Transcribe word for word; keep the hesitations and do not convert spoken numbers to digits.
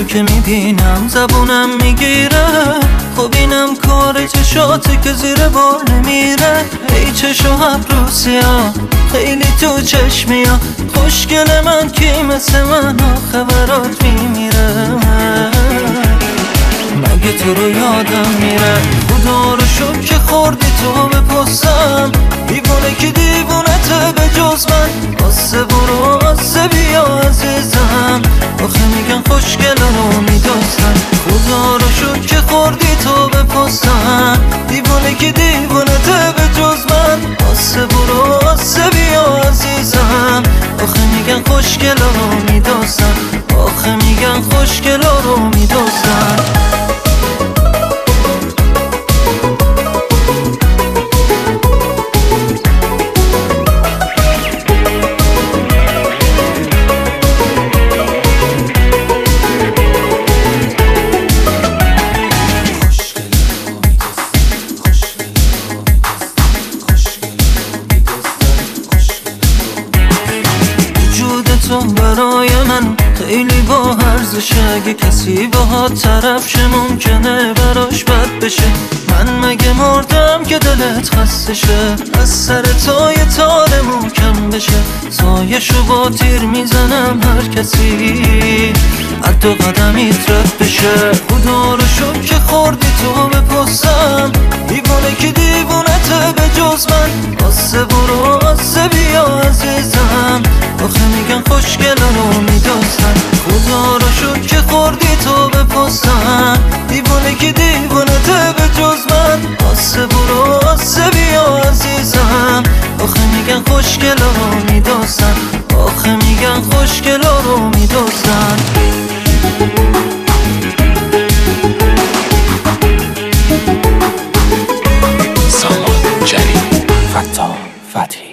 که میبینم زبونم میگیره، خب اینم کار چشاتی که زیر بار نمیره. ای چشو ابروسیا خیلی تو چشمیا، خوشگل من کی مثل من آخه برات میمیره. مگه تو رو یادم میره؟ خدا رو شکر که خوردی تو به پستم، دیوونه که دیوونته به جز من. آسه برو آسه بیا عزیزم، آخه میگن خوشگل رو میدوزن. خدا رو شکر که خوردی تو به پستم، دیوونه که دیوونته به جز من. آسه برو آسه بیا عزیزم، آخه میگن خوشگل رو میدوزن، آخه میگن خوشگل رو میدوزن. تو برای من خیلی با ارزشه، اگه کسی باهات طرف شه ممکنه براش بد بشه. من مگه مردم که دلت خسته شه؟ از سر تو یه تار محکم بشه، سایشو با تیر میزنم هر کسی حتی قدمیت رد بشه. خدا رو شکر که خوردی تو به پستم، دیوانه که دیوونته به جز من. آسه برو آسه بیا عزیزم، آخه میگن خوشگل رو میدوزن. خدا رو شکر که خوردی تو به پستم، دیوانه که دیوونته به جز من. آسه برو آسه بیا عزیزم، آخه میگن خوشگل رو میدوزن، آخه میگن خوشگل رو میدوزن. سامان جری، فتا فتحی.